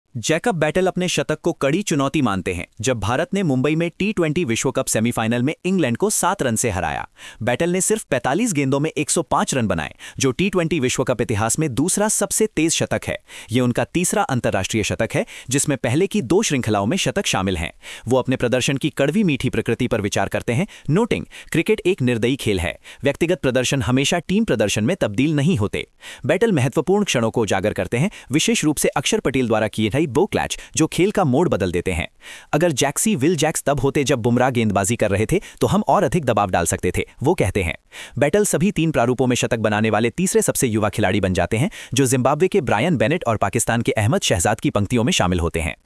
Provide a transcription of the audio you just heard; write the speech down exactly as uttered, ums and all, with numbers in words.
Jacob battle अपने शतक को कड़ी चुनौती मानते हैं जब भारत ने मुंबई में टी ट्वेंटी विश्व कप सेमीफाइनल में इंग्लैंड को सात रन से हराया। बैटल ने सिर्फ पैंतालीस गेंदों में एक सौ पाँच रन बनाए, जो टी ट्वेंटी विश्व कप इतिहास में दूसरा सबसे तेज शतक है। ये उनका तीसरा अंतर्राष्ट्रीय शतक है, जिसमें पहले की दो श्रृंखलाओं में शतक शामिल हैं। वो अपने प्रदर्शन की कड़वी मीठी प्रकृति पर विचार करते हैं, नोटिंग क्रिकेट एक निर्दयी खेल है, व्यक्तिगत प्रदर्शन हमेशा टीम प्रदर्शन में तब्दील नहीं होते। बैटल महत्वपूर्ण क्षणों को उजागर करते हैं, विशेष रूप से अक्षर पटेल द्वारा किए गए बो क्लैच, जो खेल का मोड़ बदल देते हैं। अगर जैक्सी विल जैक्स तब होते जब बुमराह गेंदबाजी कर रहे थे तो हम और अधिक दबाव डाल सकते थे, वो कहते हैं। बैटल सभी तीन प्रारूपों में शतक बनाने वाले तीसरे सबसे युवा खिलाड़ी बन जाते हैं, जो जिम्बाब्वे के ब्रायन बेनेट और पाकिस्तान के अहमद शहजाद की पंक्तियों में शामिल होते हैं।